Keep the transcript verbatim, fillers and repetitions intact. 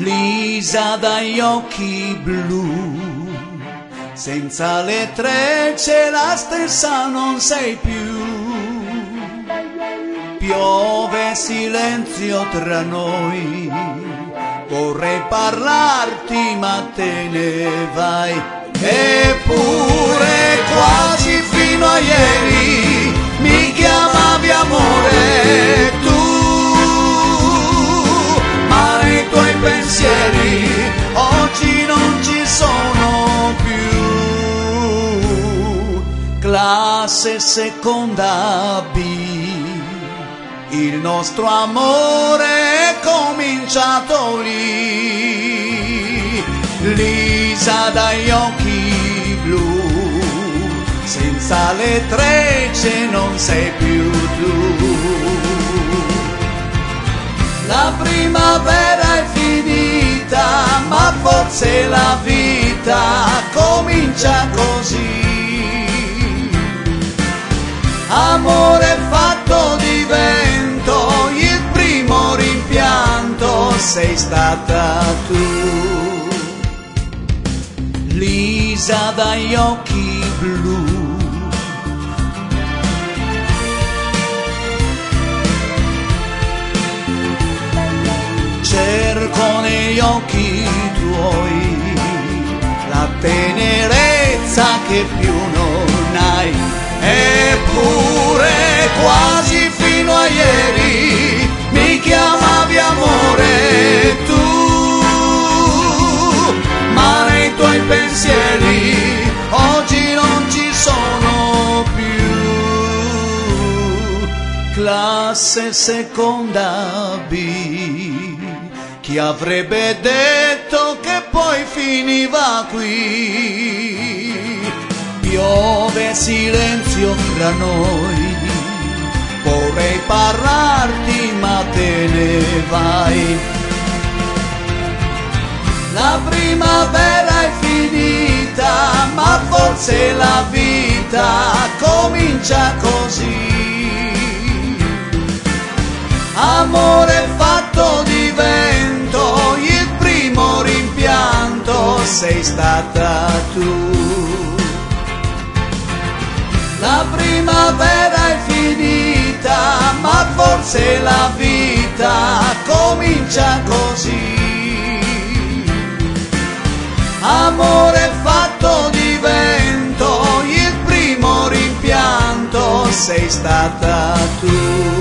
Lisa dagli occhi blu, senza le trecce la stessa non sei più. Piove silenzio tra noi, vorrei parlarti ma te ne vai. Eppure quasi fino a ieri mi chiamavi amore tu, ma nei tuoi pensieri oggi non ci sono più. Classe seconda B, il nostro amore è cominciato lì. Lisa dagli occhi blu, senza le trecce non sei più tu. La primavera è finita, ma forse la vita comincia così. Amore fatto di vento, il primo rimpianto sei stata tu. Lisa dagli occhi blu, cerco negli occhi tuoi la tenerezza che più non hai. Eppure quasi fino a ieri mi chiamavi amore tu, ma nei tuoi pensieri oggi non ci sono più. Classe seconda B, chi avrebbe detto che poi finiva qui? Piove silenzio fra noi, vorrei parlarti ma te ne vai. La primavera è finita, ma forse la vita comincia così. Amore fatto di vento, il primo rimpianto sei stata tu. La primavera è finita, ma forse la vita comincia così. Amore fatto di vento, il primo rimpianto sei stata tu.